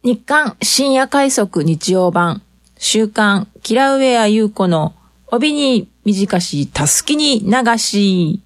日刊深夜快速日曜版週刊キラウェア優子の帯に短したすきに流し。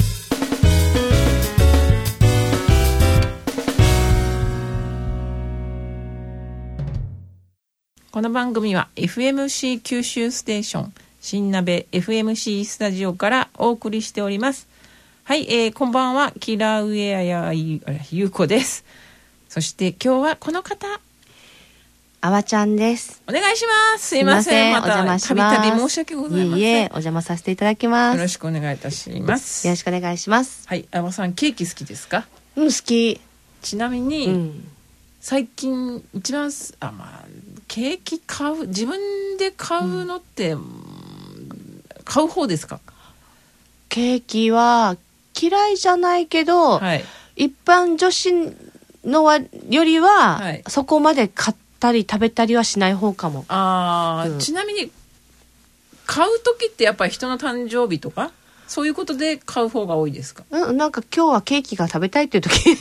この番組は FMC 九州ステーション新鍋 FMC スタジオからお送りしております。はい、こんばんは。キラウェアや優子です。そして今日はこの方、 あわちゃんです。 お願いします。すいません。またたびたび申し訳ございません。 いえいえ、お邪魔させていただきます。 よろしくお願いいたします。 よろしくお願いします。 はい、あわさんケーキ好きですか？ 好き。 ちなみに、最近一番ケーキ自分で買うのって、買う方ですか？ ケーキは嫌いじゃないけど、 はい、 一般女子のよりは、はい、そこまで買ったり食べたりはしない方かも。 ちなみに買う時ってやっぱり人の誕生日とかそういうことで買う方が多いですか？ なんか今日はケーキが食べたいっていう時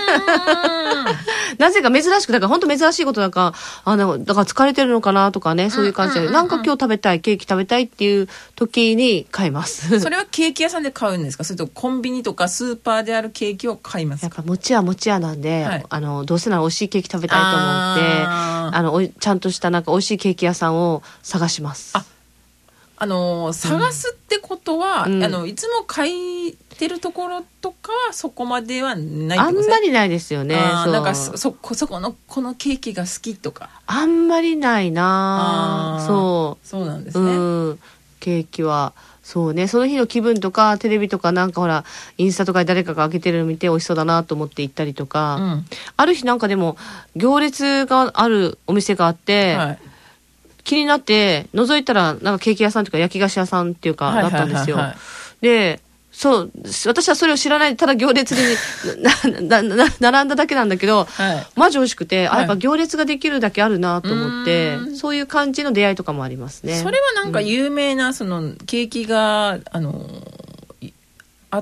なぜか珍しく、だから本当珍しいことだからだから疲れてるのかなとかね、そういう感じで、なんか今日食べたい、ケーキ食べたいっていう時に買いますそれはケーキ屋さんで買うんですか？それとコンビニとかスーパーであるケーキを買いますか？ やっぱ餅屋なんで、はい、どうせなら美味しいケーキ食べたいと思ってちゃんとしたなんか美味しいケーキ屋さんを探します。 探すってことは、いつも買いてるところとかはそこまではないってことですね。 あんまりないですよね。 なんかそこのこのケーキが好きとかあんまりないな。 そうなんですね。 ケーキはそうね、その日の気分とかテレビとかなんかほらインスタとかで誰かが開けてるの見て美味しそうだなと思って行ったりとか、ある日なんかでも行列があるお店があって、はい、気になって覗いたらなんかケーキ屋さんというか焼き菓子屋さんっていうかだったんですよ。で、私はそれを知らないでただ行列に並んだだけなんだけど、はい、マジ美味しくて、やっぱ行列ができるだけあるなと思って、そういう感じの出会いとかもありますね。 それはなんか有名なそのケーキがあって、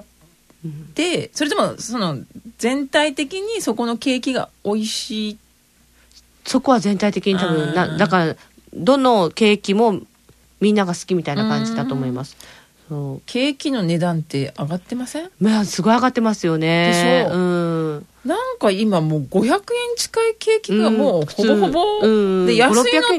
それともその全体的にそこのケーキが美味しい？ そこは全体的に多分だからどのケーキもみんなが好きみたいな感じだと思います。そう、ケーキの値段って上がってません？ すごい上がってますよね。 でしょ。なんか今もう500円近いケーキがもうほぼほぼ、で安いのって、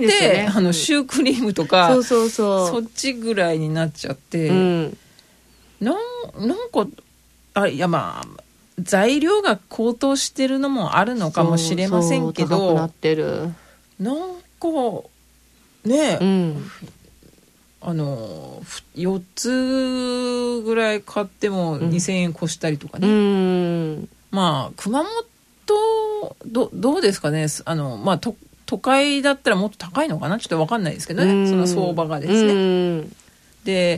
ね、シュークリームとかそっちぐらいになっちゃって、なんかいや材料が高騰してるのもあるのかもしれませんけど、 高くなってる。 なんかね、4つぐらい買っても2000円越したりとかね。熊本どうですかね。都会だったらもっと高いのかな、ちょっと分かんないですけどね、その相場がですね。で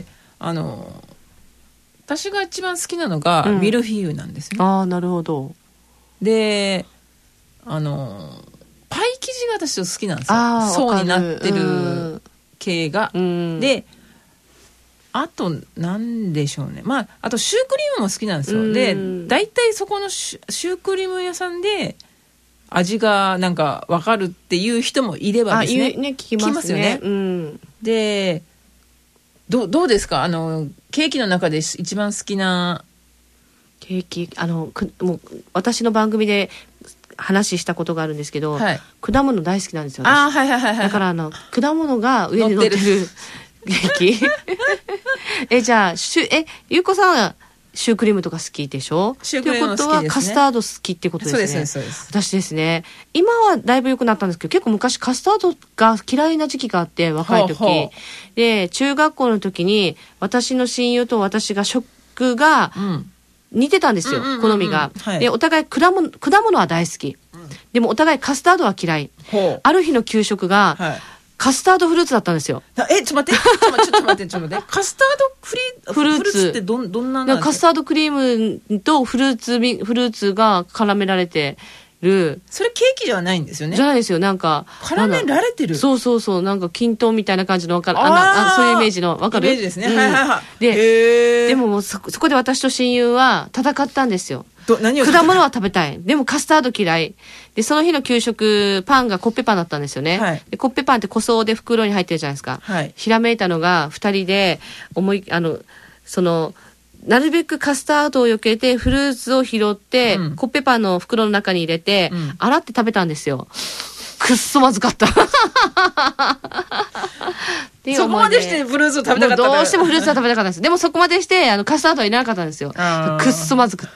私が一番好きなのがミルフィーユなんですね。 なるほど。 でパイ生地が私好きなんですよ。層になってる系が。であとなんでしょうね、あとシュークリームも好きなんですよ。で大体そこのシュークリーム屋さんで味がなんか分かるっていう人もいればですね、 聞きますよね。 でどうですか？ケーキの中で一番好きなケーキ、もう私の番組で話したことがあるんですけど、はい、果物大好きなんですよ。だから果物が上に乗ってるケーキじゃあゆうこさんはシュークリームとか好きでしょ？ シュークリーム好きですね。 ということはカスタード好きってことですね。 そうです。 私ですね、今はだいぶ良くなったんですけど、結構昔カスタードが嫌いな時期があって、若い時で中学校の時に私の親友と私が食が似てたんですよ、好みが。でお互い果物は大好き、でもお互いカスタードは嫌い。ある日の給食が、カスタードフルーツだったんですよ。 ちょっと待って。カスタードフルーツってどんななんですか？ カスタードクリームとフルーツが絡められてる。 それケーキじゃないんですよね。 じゃないですよ。なんか。 絡められてる。 そうそうそう。なんか均等みたいな感じのわかる。そういうイメージのわかる。 イメージですね。はいはいはい。 でももうそこで私と親友は戦ったんですよ。 何を果物は食べたい。でもカスタード嫌い。で、その日の給食、パンがコッペパンだったんですよね。 はい、 でコッペパンって個装で袋に入ってるじゃないですか。 はい、 ひらめいたのが2人で、なるべくカスタードを避けて、フルーツを拾って、コッペパンの袋の中に入れて、洗って食べたんですよ。くっそまずかった。 そこまでしてフルーツを食べたかったから。 どうしてもフルーツは食べたかったんです。でもそこまでして、カスタードはいらなかったんですよ。くっそまずくって、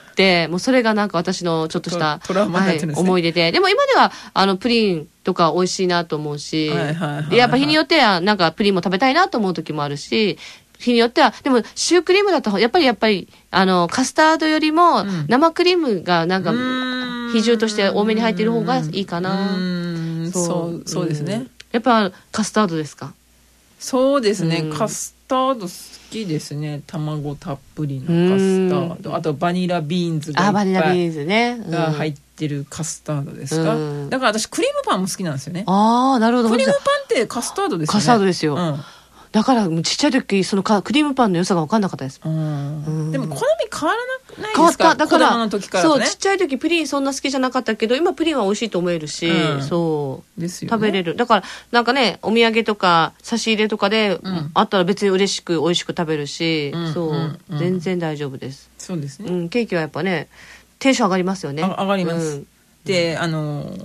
もうそれがなんか私のちょっとしたトラウマになってるんですね、 思い出で。でも今では、プリンとか美味しいなと思うし、でやっぱ日によっては、なんかプリンも食べたいなと思う時もあるし、日によっては、でもシュークリームだと、やっぱり、カスタードよりも、生クリームがなんか、比重として多めに入っている方がいいかな。 そうですね。 やっぱカスタードですか？ そうですね、カスタード好きですね。卵たっぷりのカスタード、あとバニラビーンズがいっぱいバニラビーンズね、 が入ってるカスタードですか、だから私クリームパンも好きなんですよね。 なるほど。 クリームパンってカスタードですよね。 カスタードですよ、だからちっちゃい時クリームパンの良さが分かんなかったです。でも好み変わらないですか？ 変わった。だから子供の時からね。 そう、ちっちゃい時プリンそんな好きじゃなかったけど、今プリンは美味しいと思えるし、そうですよね、食べれる。だからなんかね、お土産とか差し入れとかで、あったら別に嬉しく美味しく食べるし、全然大丈夫です。 そうですね、 ケーキはやっぱねテンション上がりますよね。 上がります、でワンホ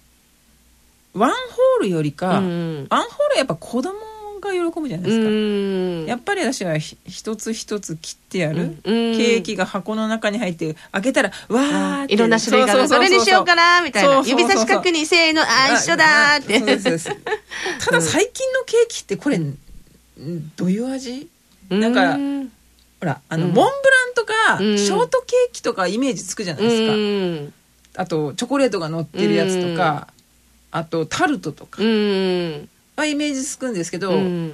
ールよりか、ワンホールはやっぱ子供が喜ぶじゃないですか。やっぱり私は一つ一つ切ってやる、ケーキが箱の中に入って開けたらわーっていろんな種類がある、それにしようかなみたいな、指差し確認せーの、一緒だーって。 ただ最近のケーキってこれ、どういう味？なんかほらモンブランとか、ショートケーキとかイメージつくじゃないですか。あとチョコレートが乗ってるやつとか、あとタルトとかはイメージつくんですけど、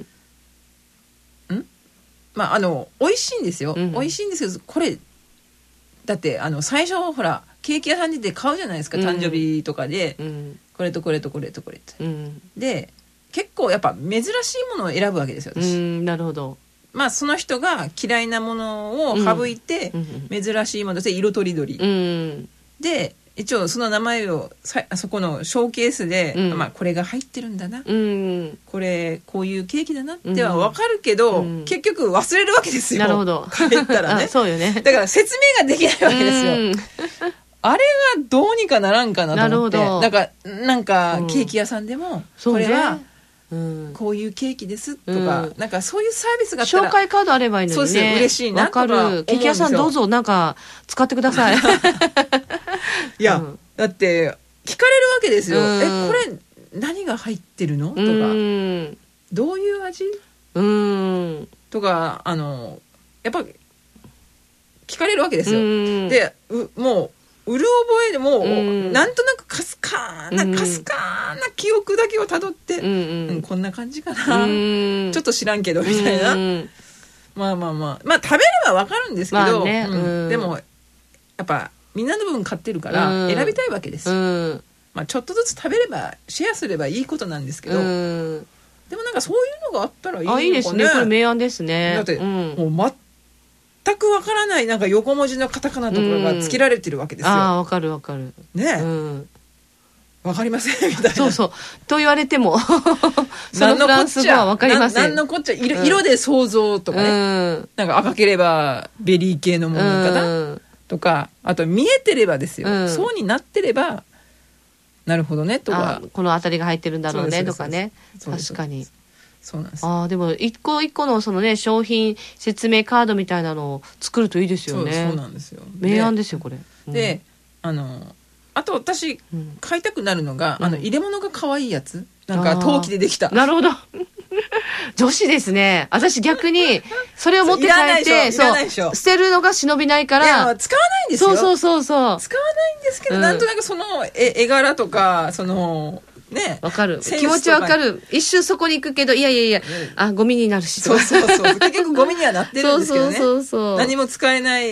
まあ美味しいんですよ、美味しいんですけど、これだって最初ほらケーキ屋さんで買うじゃないですか、誕生日とかで、これとこれとこれとこれと、で結構やっぱ珍しいものを選ぶわけですよ、私。 なるほど。 まあその人が嫌いなものを省いて、珍しいもので色とりどり、で一応その名前をあそこのショーケースで、まあこれが入ってるんだな、これこういうケーキだなっては分かるけど、結局忘れるわけですよ。 なるほど。 帰ったらね。 そうよね。 だから説明ができないわけですよ。あれがどうにかならんかなと思って。だからなんかケーキ屋さんでも、これはこういうケーキですとか、なんかそういうサービスがあったら、 紹介カードあればいいのにね。 そうですよ、嬉しいなとか思うんですよ。 ケーキ屋さんどうぞなんか使ってください。 いや、だって聞かれるわけですよ。これ何が入ってるのとか、どういう味とかやっぱ聞かれるわけですよ。でもううる覚えでもなんとなくかすかーな記憶だけをたどって、こんな感じかな、ちょっと知らんけどみたいな、まあ食べればわかるんですけど、でもやっぱみんなの分買ってるから選びたいわけですよ。まあちょっとずつ食べればシェアすればいいことなんですけど、でもなんかそういうのがあったらいいのかね。 いいですね、これ明暗ですね。 だってもう全くわからないなんか横文字のカタカナとかがつけられてるわけですよ。 わかるわかるね、わかりませんみたいな。 そうそうと言われてもそのフランス語はわかりません。 なんのこっちゃ、色で想像とかね、なんか赤ければベリー系のものかな、とか、あと見えてればですよ、そうになってればなるほどねとか、 この辺りが入ってるんだろうねとかね。確かにそうなんです。 でも一個一個のそのね商品説明カードみたいなのを作るといいですよね。 そうなんですよ。 明暗ですよこれ。 であと私買いたくなるのが、入れ物が可愛いやつ、なんか陶器でできた。 なるほど。女子ですね。私逆にそれを持って帰って捨てるのが忍びないから。 いや使わないんですよ。 そう使わないんですけど、なんとなくその絵柄とかそのね、 わかる、気持ちわかる。一瞬そこに行くけど、いや、ゴミになるし。 そう結局ゴミにはなってるんですけどね。何も使えない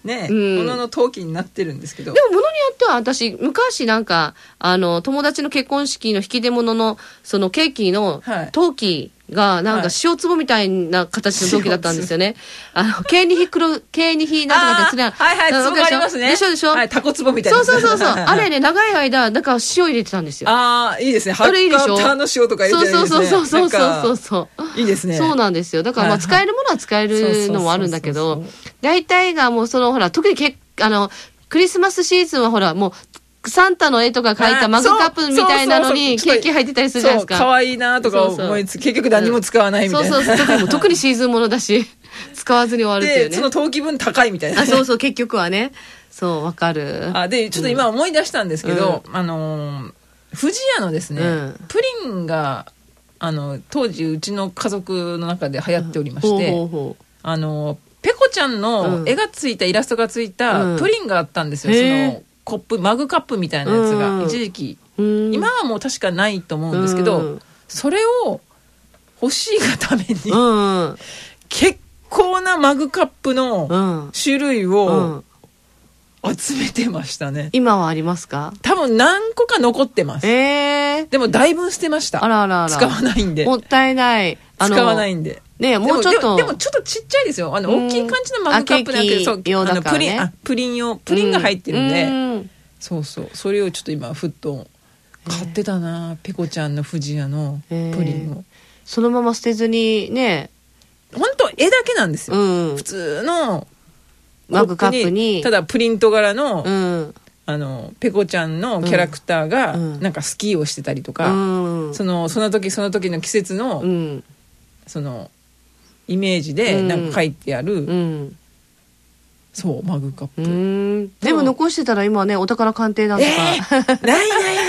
ね、物の陶器になってるんですけど。 でも物によっては私、昔なんか、友達の結婚式の引き出物の、そのケーキの陶器が、なんか塩壺みたいな形の陶器だったんですよね。ケーニヒなんとかってつね。 はいはい、壺がありますね。 でしょでしょ。 はい、タコ壺みたいな。 そう。あれね、長い間、なんか塩入れてたんですよ。 ああ、いいですね。ハッカーターの塩とか入れてるんですね。 そう。 いいですね。 そうなんですよ。だからまあ使えるものは使えるのもあるんだけど、大体がもうほら、特にクリスマスシーズンはほら、もう、サンタの絵とか描いたマグカップみたいなのにケーキ入ってたりするじゃないですか。 可愛いなとか思いつつ、結局何も使わないみたいな。 そう。特にシーズンものだし、使わずに終わるっていうね。 で、その陶器分高いみたいな。 そう、結局はね。そう、わかる。 で、ちょっと今思い出したんですけど、不二家のですね、プリンが、当時うちの家族の中で流行っておりまして、ペコちゃんの絵がついた、イラストがついたプリンがあったんですよ。そのコップ、マグカップみたいなやつが、一時期。今はもう確かないと思うんですけど、それを欲しいがために、結構なマグカップの種類を集めてましたね。 今はありますか？ 多分何個か残ってます。でもだいぶ捨てました。使わないんで。 もったいない。 使わないんで。 ね、もうちょっと。 でもちょっとちっちゃいですよ。大きい感じのマグカップだけど、プリンが入ってるんで、そう。それをちょっと今、ふっと買ってたな、ペコちゃんの不二家のプリンを。 そのまま捨てずにね。 本当絵だけなんですよ。普通のマグカップに。 ただプリント柄の、ペコちゃんのキャラクターが、なんかスキーをしてたりとか、その時の季節の、その、イメージでなんか書いてある、そうマグカップでも残してたら今ねお宝鑑定団とか、 ない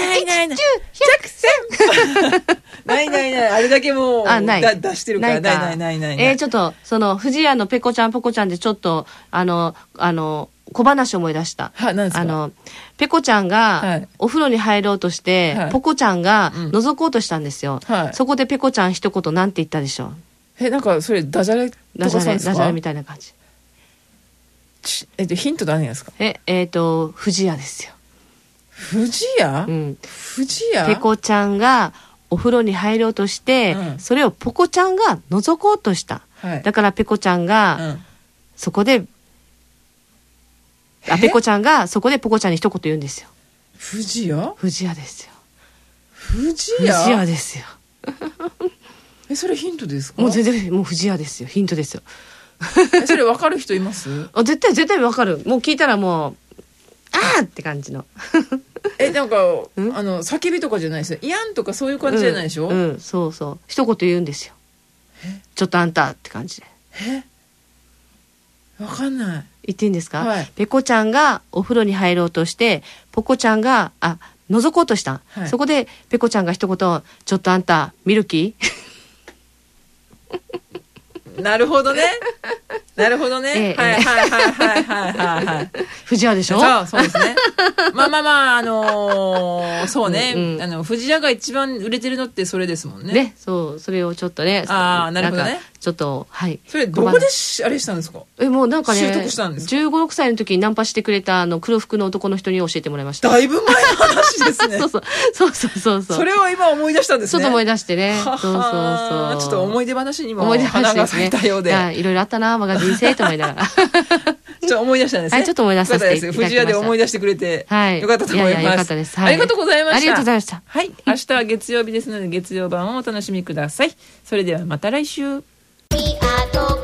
あれだけもう出してるからないちょっとその不二家のペコちゃんポコちゃんでちょっと小話を思い出した。 何ですか？ ペコちゃんがお風呂に入ろうとして、ポコちゃんが覗こうとしたんですよ。そこでペコちゃん一言なんて言ったでしょう？ なんかそれダジャレとかそうですか？ ダジャレみたいな感じ。 ヒント何ですか？ 不二家ですよ。 不二家？不二家？ ペコちゃんがお風呂に入ろうとして、それをポコちゃんが覗こうとした。だからペコちゃんが、そこで、ペコちゃんがそこでポコちゃんに一言言うんですよ。 不二家？ 不二家ですよ。 不二家ですよ。 それヒントですか？ もう全然、もう不二家ですよ。ヒントですよ。 それ分かる人います？ 絶対分かる。もう聞いたらもう、あーって感じの。 なんか、叫びとかじゃないですよ。いやんとかそういう感じじゃないでしょ？ そう。一言言うんですよ。ちょっとあんたって感じで。 分かんない。 言っていいんですか？ペコちゃんがお風呂に入ろうとして、ポコちゃんが、覗こうとした。そこでペコちゃんが一言、ちょっとあんた、ミルキーなるほどね。はい。 不二家でしょ？ そうですね。まあ、そうね。不二家が一番売れてるのってそれですもんね。 ね、そう、それをちょっとね。 なるほどね。 ちょっと、はい。 それ、どこであれしたんですか？ もうなんかね、 習得したんですか ？15、6歳の時にナンパしてくれた黒服の男の人に教えてもらいました。 だいぶ前の話ですね。 そう。 それを今思い出したんですね。 ちょっと思い出してね。そう。 ちょっと思い出話にも花が咲いたようで。 いろいろあったな、我が人生と思いながら。 ちょっと思い出したんですね。 はい、ちょっと思い出させていただきました。 不二家で思い出してくれて、よかったと思います。 よかったです。 ありがとうございました。 ありがとうございました。 はい、明日は月曜日ですので、月曜版をお楽しみください。それではまた来週。